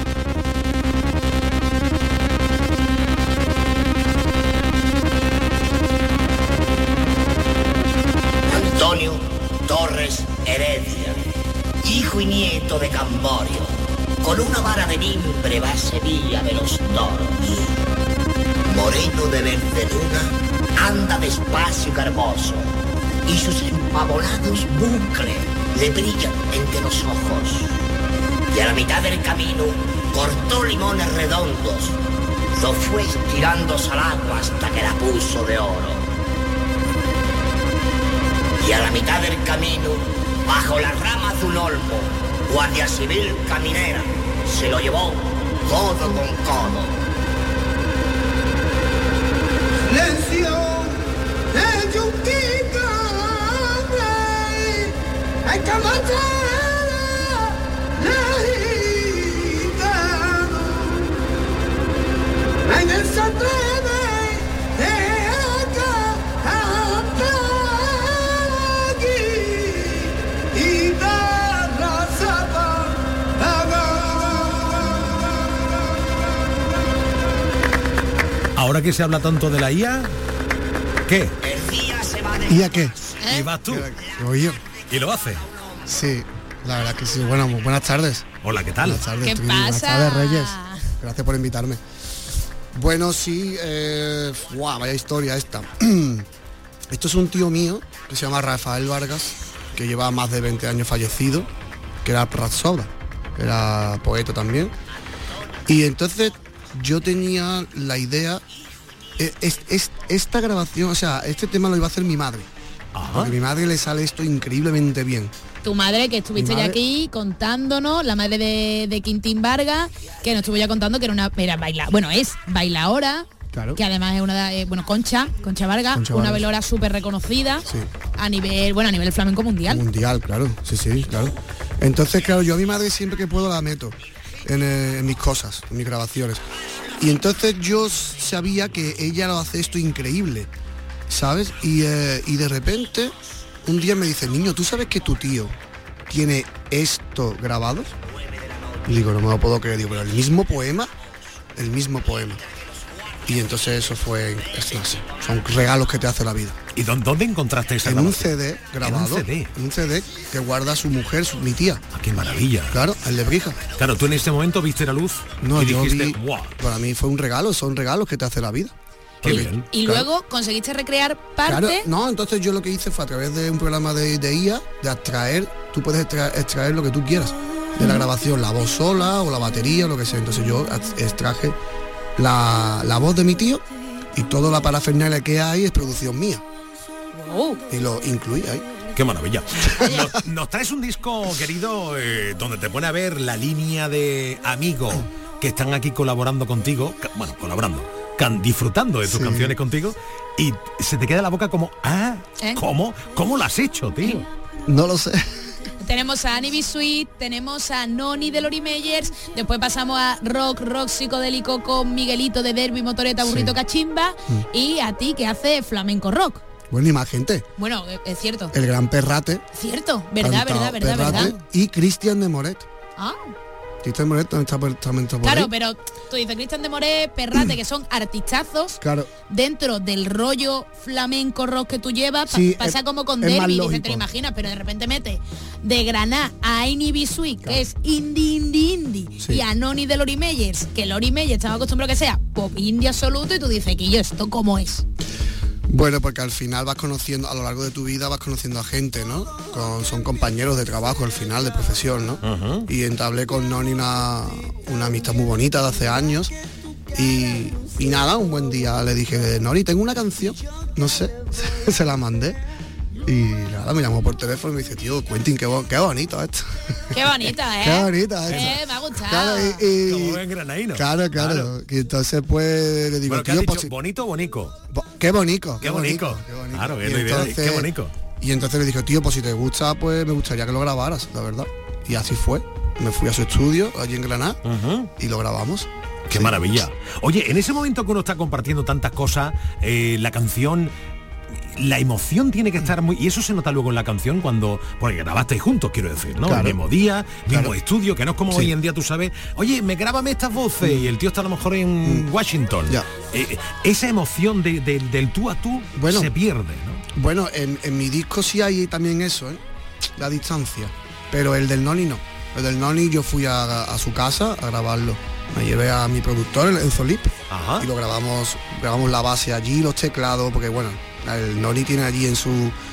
Antonio Torres Heredia, hijo y nieto de Camborio, con una vara de mimbre va a Sevilla de los toros. Moreno de verde luna, anda despacio y carboso, y sus empavolados bucles le brillan entre los ojos. Y a la mitad del camino cortó limones redondos, lo fue estirando al agua hasta que la puso de oro. Y a la mitad del camino, bajo las ramas de un olmo, Guardia Civil caminera se lo llevó codo con codo. Silencio de Yuquita, hay que matar la gitana. En el satreme de acá hasta aquí y da la zapa. Ahora que se habla tanto de la IA, ¿qué? ¿Y a qué? ¿Y vas tú? Oye. ¿Y lo hace? Sí, la verdad que sí. Bueno, buenas tardes. Hola, ¿qué tal? Buenas tardes, ¿Qué Trini. pasa? Buenas tardes, Reyes. Gracias por invitarme. Bueno, sí, vaya historia esta. Esto es un tío mío que se llama Rafael Vargas, que lleva más de 20 años fallecido, que era rapsoda, que era poeta también. Y entonces yo tenía la idea, esta grabación, o sea, este tema lo iba a hacer mi madre. Porque a mi madre le sale esto increíblemente bien. Tu madre, que estuviste ya aquí contándonos, la madre de Quintín Vargas, que nos estuvo ya contando que es bailaora, claro. Que además es una Concha Vargas, una bailaora súper reconocida, sí. a nivel flamenco mundial. Mundial, claro, sí, claro. Entonces, claro, yo a mi madre siempre que puedo la meto en mis cosas, en mis grabaciones. Y entonces yo sabía que ella lo hace esto increíble, ¿sabes? Y de repente un día me dice, niño, ¿tú sabes que tu tío tiene esto grabado? Y digo, no me lo puedo creer. Digo, pero el mismo poema. Y entonces eso fue, son regalos que te hace la vida. ¿Y dónde encontraste esa En grabación? un CD grabado. En un CD que guarda su mujer, mi tía. Ah, qué maravilla. Claro, el de Brija. Claro, tú en ese momento viste la luz No, y yo dijiste, vi, ¡guau! Para mí fue un regalo, son regalos que te hace la vida. Qué bien. Y Claro. luego conseguiste recrear parte. Claro, no, entonces yo lo que hice fue a través de un programa de IA, de extraer, tú puedes extraer lo que tú quieras de la grabación, la voz sola o la batería o lo que sea. Entonces yo extraje la voz de mi tío y toda la parafernalia que hay es producción mía. Wow. Y lo incluí ahí. Qué maravilla. Nos traes un disco, querido, donde te pone a ver la línea de amigos que están aquí colaborando contigo, disfrutando de tus canciones contigo, y se te queda la boca como, ¿cómo lo has hecho, tío? No lo sé. Tenemos a Annie B. Sweet, tenemos a Noni de Lori Meyers, después pasamos a rock psicodélico con Miguelito de Derby, Motoreta, Burrito, Cachimba, y a ti que hace flamenco rock. Bueno, y más gente. Bueno, es cierto. El gran Perrate. Cierto, verdad. Y Cristian de Moret. Ah. Cristian de Moret también está por Claro, ahí. pero tú dices Cristian de Moret, Perrate, que son artistazos. Claro. Dentro del rollo flamenco rock que tú llevas, Sí, pasa como con es más Derby, dices, lógico. te lo imaginas, pero de repente mete de Granada a Annie B. Sweet, que es indie, Sí. y a Noni de Lori Meyers, que Lori Meyers estaba acostumbrado a que sea pop indie absoluto, y tú dices, que yo, ¿esto cómo es? Bueno, porque al final vas conociendo, a lo largo de tu vida vas conociendo a gente, ¿no? Son compañeros de trabajo al final, de profesión, ¿no? Y entablé con Noni una amistad muy bonita de hace años. Y nada, un buen día le dije, Noni, tengo una canción, no sé, se la mandé. Y nada, me llamó por teléfono y me dice, tío, Quentin, qué bonito esto. Qué bonita, ¿eh? Qué bonita me ha gustado. Claro, Como buen granaíno. Claro. Y entonces pues le digo, Bueno, ¿qué has tío, dicho? pues, ¿Bonito o bonico? qué bonito. Qué bonito. Claro, es Y la idea. entonces- Qué bonito. Y entonces le dije, tío, pues si te gusta, pues me gustaría que lo grabaras, la verdad. Y así fue. Me fui a su estudio, allí en Granada, y lo grabamos. Qué maravilla. Oye, en ese momento que uno está compartiendo tantas cosas, la canción, la emoción tiene que estar muy... Y eso se nota luego en la canción cuando... Porque grabasteis juntos, quiero decir, ¿no? Claro. El mismo día, mismo Claro. estudio, que no es como Sí. hoy en día, tú sabes, oye, grábame estas voces, y el tío está a lo mejor en Washington. Ya. Esa emoción del tú a tú se pierde, ¿no? Bueno, en mi disco sí hay también eso, ¿eh? La distancia. Pero el del Noni no. El del Noni yo fui a su casa a grabarlo. Me llevé a mi productor, el Enzo Lip, y lo grabamos la base allí, los teclados, porque bueno, el Noni tiene allí en su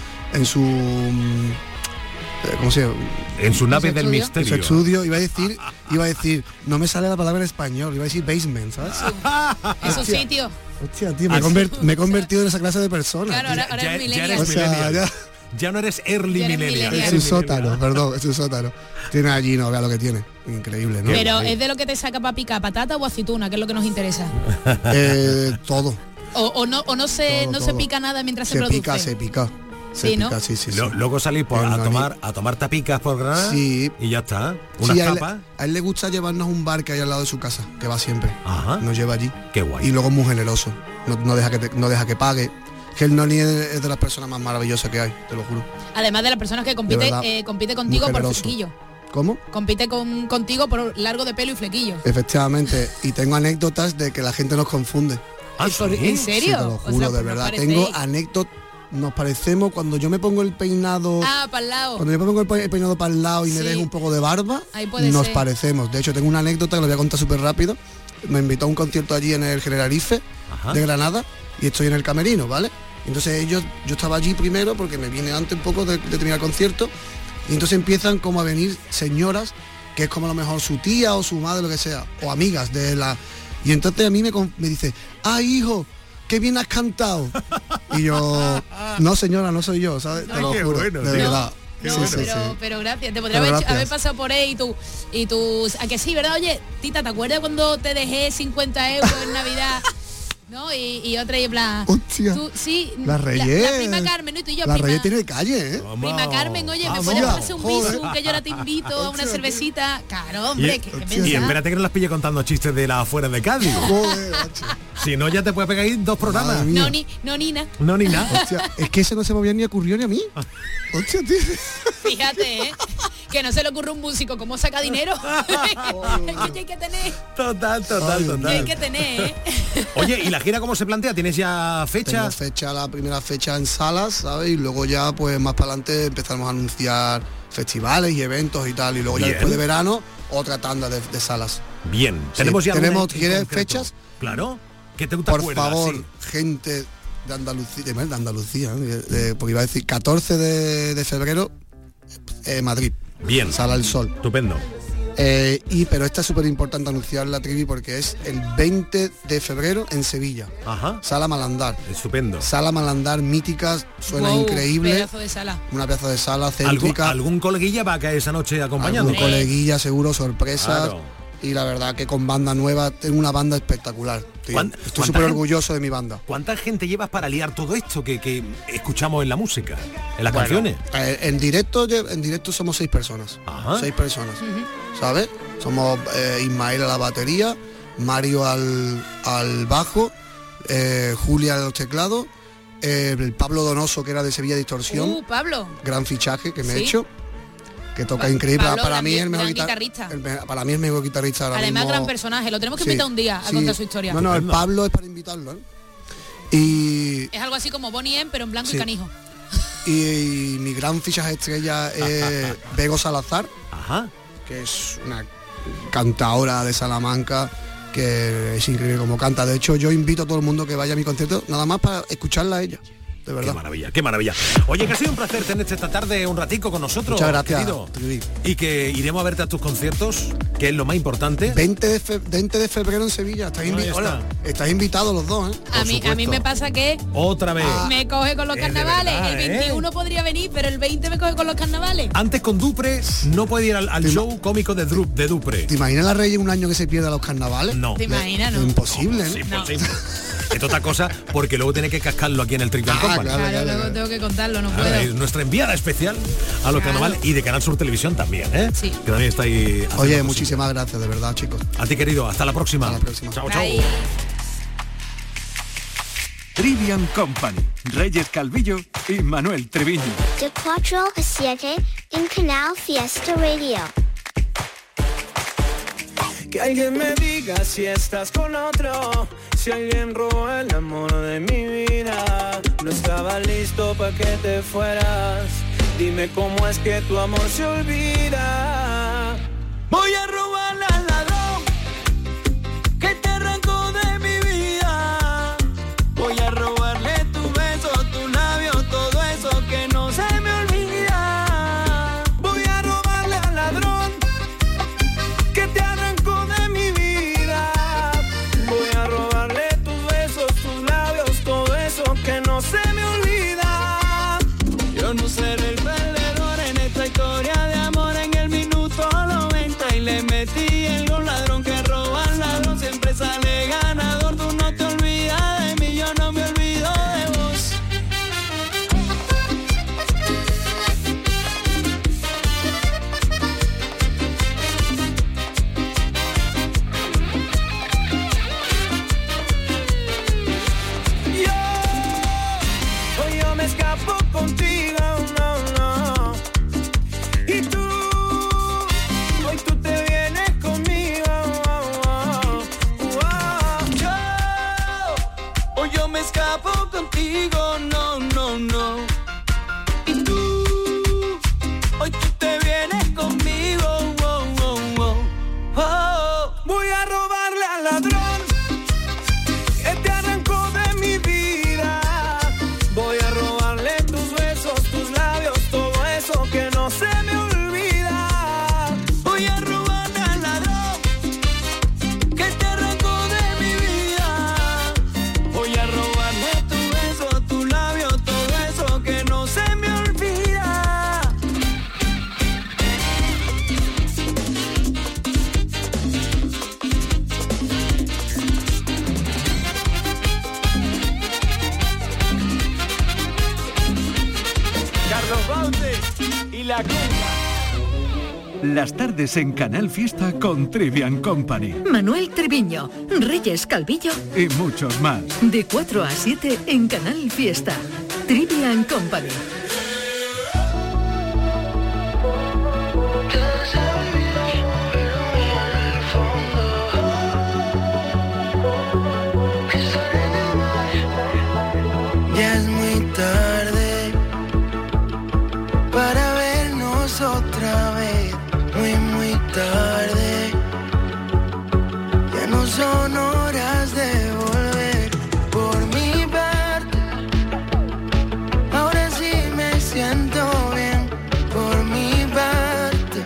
¿cómo se llama? En su nave del En misterio. su estudio, iba a decir, no me sale la palabra en español, iba a decir basement, ¿sabes? Es un Hostia. sitio. Hostia, tío, me he convertido en esa clase de persona. Claro, tío. ahora es ya millennial. eres O sea, millennial. Ya no eres early millennial. Es un sótano, perdón, es un sótano. Tiene allí, no, vea lo que tiene. Increíble, ¿no? Pero es de lo que te saca para picar, patata o aceituna, que es lo que nos interesa. Todo. O no se pica nada mientras se produce. Se pica. Sí, ¿no? Sí. Luego salís a tomar tapicas por Granada y ya está. Unas tapas. A él le gusta llevarnos un bar que hay al lado de su casa, que va siempre. Ajá. Nos lleva allí. Qué guay. Y luego es muy generoso. No deja que pague. Que el Noni es de las personas más maravillosas que hay, te lo juro. Además de las personas que compite contigo por flequillo. ¿Cómo? Compite contigo por largo de pelo y flequillo. Efectivamente. Y tengo anécdotas de que la gente nos confunde. ¿Sí? ¿En serio? Sí, te lo juro, de verdad. Tengo anécdotas. Nos parecemos cuando yo me pongo el peinado. Para el lado. Cuando yo me pongo el peinado para el lado y me dejo un poco de barba, nos parecemos. De hecho, tengo una anécdota que lo voy a contar súper rápido. Me invitó a un concierto allí en el Generalife de Granada y estoy en el camerino, ¿vale? Entonces yo estaba allí primero porque me vine antes un poco de terminar el concierto y entonces empiezan como a venir señoras que es como a lo mejor su tía o su madre, lo que sea, o amigas de la... Y entonces a mí me dice, hijo, qué bien has cantado. Y yo, no señora, no soy yo, ¿sabes? Te lo juro, de verdad. Pero gracias, te podría haber pasado por ahí y tú, a que sí, ¿verdad? Oye, Tita, ¿te acuerdas cuando te dejé 50 euros en Navidad? ¿No? Y otra y en plan... Hostia, tú, sí, la Reyes. La prima Carmen, ¿no? Y tú y yo, la Reyes tiene calle, ¿eh? Prima Carmen, oye, ¿me puedes hacer un bisu? Que yo ahora te invito a una cervecita. Claro, hombre, y espérate que no las pille contando chistes de la afuera de Cádiz. Joder, si no, ya te puede pegar ahí 2 programas. No, ni nada. No, ni nada. Hostia, es que eso no se me había ni ocurrido ni a mí. Hostia, tío. Fíjate, que no se le ocurre un músico cómo saca dinero. que hay que tener. Total. Que hay que tener, Oye, ¿y la gira cómo se plantea? ¿Tienes ya fecha? Tengo la primera fecha en salas, ¿sabes? Y luego ya, pues más para adelante empezamos a anunciar festivales y eventos y tal. Y luego ya después de verano, otra tanda de salas. Bien. Sí, ¿Quieres fechas? Claro. ¿Qué te Por favor, gente de Andalucía, porque iba a decir 14 de febrero, Madrid. Bien. Sala El Sol. Estupendo. Pero esta es súper importante anunciar la trivi porque es el 20 de febrero en Sevilla. Ajá. Sala Malandar. Estupendo. Sala Malandar mítica, suena increíble. Pedazo de sala. Una pedazo de sala céntrica. ¿Algún coleguilla va a caer esa noche acompañando? Algún coleguilla seguro, sorpresas. Claro. Y la verdad que con banda nueva, tengo una banda espectacular. Estoy súper orgulloso de mi banda. ¿Cuánta gente llevas para liar todo esto que escuchamos en la música, en las canciones? En directo somos 6 personas. Ajá. 6 personas, ¿sabes? Somos Ismael a la batería, Mario al bajo, Julia a los teclados, el Pablo Donoso, que era de Sevilla Distorsión. Pablo. Gran fichaje que me he hecho. Que toca increíble. Pablo, para mí es el mejor guitarrista. Para mí es el mejor guitarrista ahora Además, mismo. gran personaje. Lo tenemos que invitar un día a contar su historia. No, el Pablo es para invitarlo, ¿eh? Y es algo así como Bonnie M, pero en blanco y canijo. Y mi gran fichaje estrella es Bego Salazar, que es una cantadora de Salamanca, que es increíble como canta. De hecho, yo invito a todo el mundo que vaya a mi concierto, nada más para escucharla a ella. De verdad. Qué maravilla. Oye, que ha sido un placer tenerte esta tarde un ratico con nosotros. Muchas gracias, querido. Y que iremos a verte a tus conciertos, que es lo más importante. 20 de febrero en Sevilla. Estáis invitados los dos, ¿eh? A mí me pasa que otra vez me coge con los carnavales. Verdad, el 21 podría venir, pero el 20 me coge con los carnavales. Antes con Dupre no puede ir al show cómico de Dupre. ¿Te imaginas la Reyes un año que se pierda los carnavales? No. ¿Te imaginas, no? Imposible, ¿no? Es otra cosa porque luego tiene que cascarlo aquí en el Trivial Company. Claro, luego tengo que contarlo, no puedo. Es nuestra enviada especial a los carnavales y de Canal Sur Televisión también, ¿eh? Sí. Que también está ahí. Oye, muchísimas gracias, de verdad, chicos. A ti, querido, hasta la próxima. Hasta la próxima. Chao, Bye. chao. Trivian Company, Reyes Calvillo y Manuel Treviño. De 4 a 7 en Canal Fiesta Radio. Que alguien me diga si estás con otro, si alguien robó el amor de mi vida. No estaba listo para que te fueras. Dime cómo es que tu amor se olvida. Voy a robarle al ladrón que te arrancó de mi vida. Voy a robarle tu beso, tu labio, todo eso que no se me olvida. Voy a robarle al ladrón que te arrancó de mi vida. Voy a robarle tus besos, tus labios, todo eso que no se me olvida. Yo no sé Alicante y la Las tardes en Canal Fiesta con Trivian Company. Manuel Treviño, Reyes Calvillo Y muchos más. de 4 a 7 en Canal Fiesta. Trivian Company. Ya es muy tarde para vernos otra vez, muy tarde. Ya no son horas de volver por mi parte. Ahora sí me siento bien por mi parte.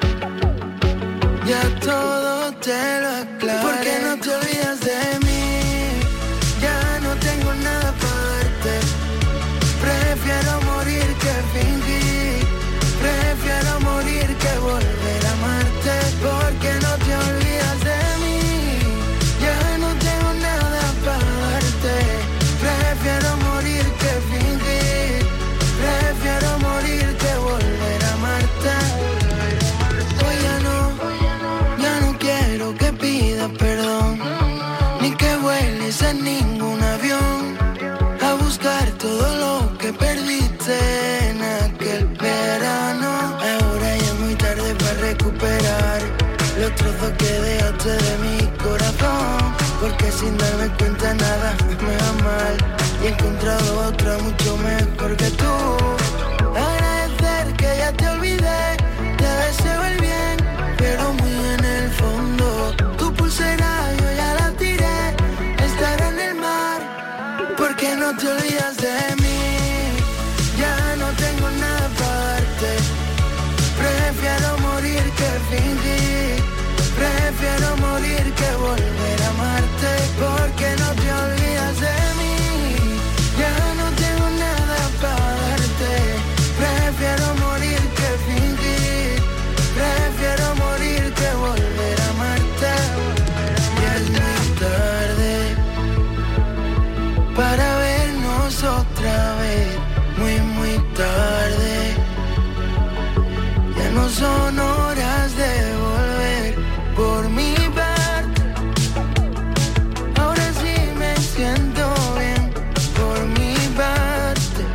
Ya todo te lo aclaré. ¿Por qué no te olvidas de mí? Ya no tengo nada para darte. Prefiero morir que fingir. Prefiero morir que volver a amarte. Porque no te olvidas de mí. Ya no tengo nada para darte. Prefiero morir que fingir. Prefiero morir que volver a amarte. Hoy ya no quiero que pidas perdón, ni que vueles en ningún avión a buscar todo lo que perdiste en aquel verano. Ahora ya es muy tarde para recuperar los trozos que dejaste de mi corazón, porque sin darme cuenta nada me va mal y he encontrado otra mucho mejor que tú. Agradecer que ya te olvidé, te deseo el bien, pero muy en el fondo tu pulsera yo ya la tiré. Estará en el mar, porque no te olvidas de mí. Ya no tengo nada para darte. Prefiero morir que fingir. Prefiero morir que volver a amarte. Porque no te olvidas de mí. Ya no tengo nada para darte. Prefiero morir que fingir. Prefiero morir que volver a amarte. Ya es muy tarde para vernos otra vez, muy tarde. Ya no son horas de volver por mi parte. Ahora sí me siento bien por mi parte.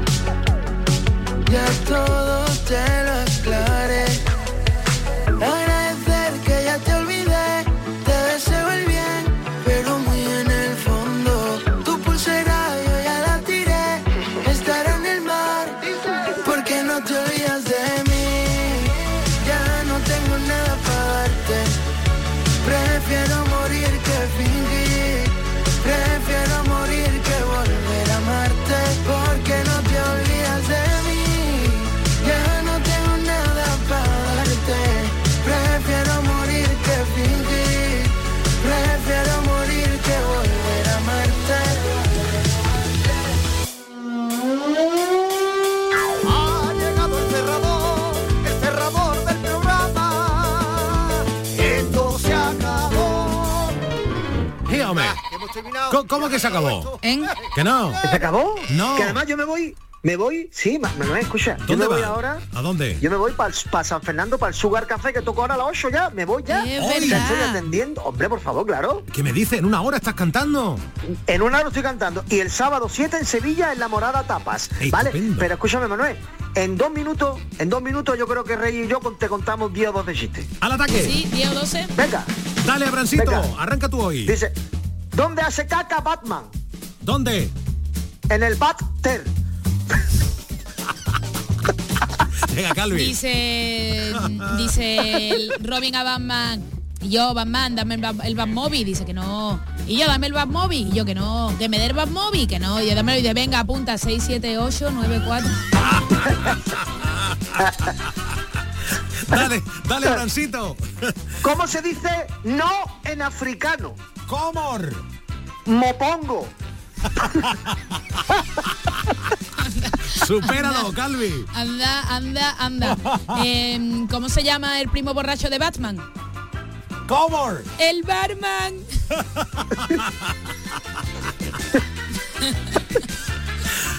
Ya todo te lo aclaré. Agradecer que ya te olvidé, te deseo el bien, pero muy en el fondo tu pulsera yo ya la tiré. Estará en el mar, porque no te olvidas de mí. Ya no tengo nada para darte. Prefiero morir que fingir. Prefiero morir que volver a amarte. Porque no te olvidas de mí. Ya no tengo nada para darte. Prefiero morir que fingir. Prefiero morir que volver a amarte. Ha llegado el cerrador del programa. Esto se acabó. Hombre. ¿Cómo que se acabó? ¿Que no? ¿Se acabó? No. Que además yo me voy, sí, Manuel, escucha. Yo me voy ahora. ¿A dónde? Yo me voy para San Fernando, para el Sugar Café, que toco ahora a las 8 ya. Me voy ya. Te estoy atendiendo. Hombre, por favor, claro. ¿Qué me dices? ¿En una hora estás cantando? En una hora estoy cantando. Y el sábado 7 en Sevilla, en La Morada Tapas. ¿Vale? Estupendo. Pero escúchame, Manuel. En dos minutos yo creo que Rey y yo te contamos 10 o 12 chistes. ¡Al ataque! Sí, 10 o 12. Venga. Dale, Abrancito, Venga. arranca tú hoy. Dice, ¿dónde hace caca Batman? ¿Dónde? En el Bat-ter. Venga, Calvi. Dice el Robin a Batman. Y yo, Batman, dame el Batmóvil. Dice que no. Y yo, dame el Batmóvil. Y yo, que no. Que me dé el Batmóvil. Que no. Y yo, dámelo. Y dice, venga, apunta. 6, 7, 8, 9, 4. Dale, Abrancito. ¿Cómo se dice no en africano? ¿Cómo? Mopongo. Supéralo, Calvi. Anda. ¿Cómo se llama el primo borracho de Batman? ¿Cómo? El barman.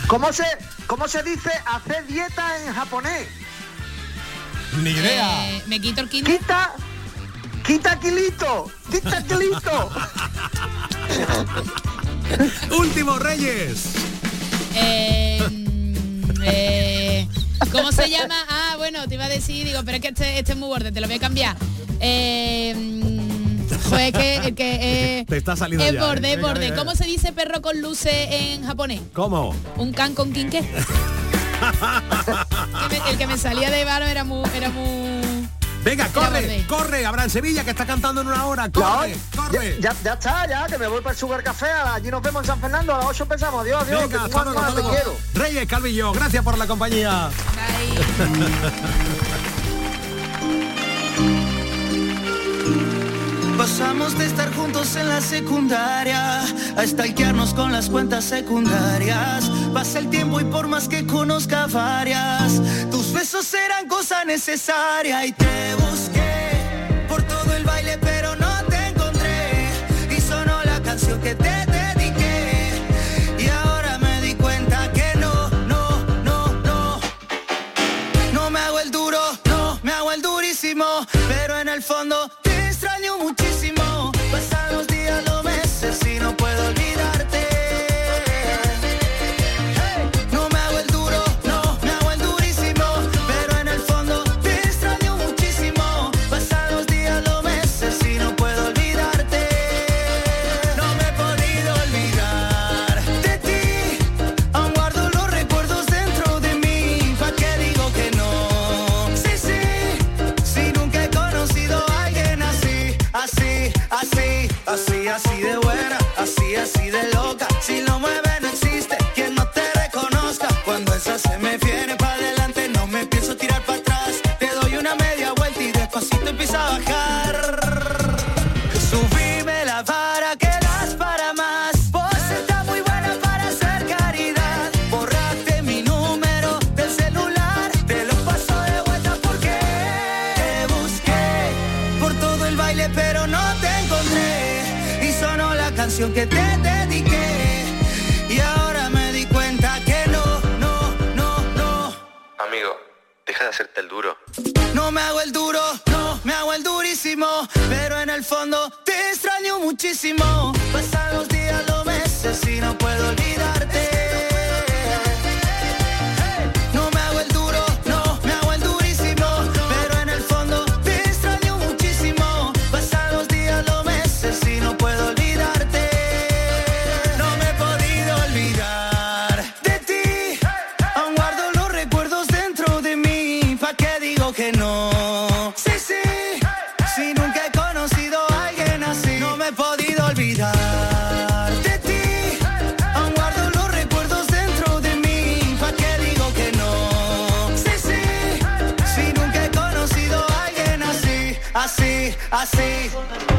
¿Cómo se dice hacer dieta en japonés? Ni idea. Me quito el kilo. Quita kilito. Último, Reyes. ¿Cómo se llama? Ah, bueno, te iba a decir, digo, pero es que este es muy borde, te lo voy a cambiar. Joder, que te está saliendo es ya, borde. Venga. ¿Cómo se dice perro con luces en japonés? ¿Cómo? Un can con quinqué. El que me salía de varo era muy... Venga, corre, Abraham Sevilla, que está cantando en una hora. Corre. Ya está, que me voy para el Sugar Café. Allí nos vemos en San Fernando, a las 8 empezamos. Adiós. Venga, hasta luego. Te quiero. Reyes Calvillo, gracias por la compañía. Pasamos de estar juntos en la secundaria a stalkearnos con las cuentas secundarias. Pasa el tiempo y por más que conozca varias, tus besos eran cosa necesaria. Y te busqué por todo el baile pero no te encontré. Y sonó la canción que te dediqué. Y ahora me di cuenta que no me hago el duro, no me hago el durísimo. Pero en el fondo te extraño muchísimo. Pasan los días, los meses y no puedo olvidarte. Hey, no me hago el duro, no me hago el durísimo. Pero en el fondo te extraño muchísimo. Pasan los días, los meses y no puedo olvidarte. No me he podido olvidar de ti. Aún guardo los recuerdos dentro de mí. ¿Pa' qué digo que no? Sí, nunca he conocido a alguien así de buena, así de loca. Si lo mueve no existe quien no te reconozca. Cuando esa se me viene para adelante no me pienso tirar para atrás. Te doy una media vuelta y despacito empiezo a bajar. Subime la vara que das para más. Vos estás muy buena para hacer caridad. Borraste mi número del celular, te lo paso de vuelta porque te busqué por todo el baile pero no te encontré. Y sonó la canción que te dediqué. Y ahora me di cuenta que no. Amigo, deja de hacerte el duro. No me hago el duro, no me hago el durísimo. Pero en el fondo te extraño muchísimo. Pasan los días, los meses y no puedo olvidarte. No me hago el duro, no me hago el durísimo. Pero en el fondo te extraño muchísimo. Pasan los días, los meses y no puedo olvidarte. No me he podido olvidar de ti. Aún guardo los recuerdos dentro de mí. ¿Pa' qué digo que no? Sí, nunca he conocido a alguien así. No me he podido olvidar de ti. Aún guardo los recuerdos dentro de mí. ¿Pa' qué digo que no? Sí, nunca he conocido a alguien así.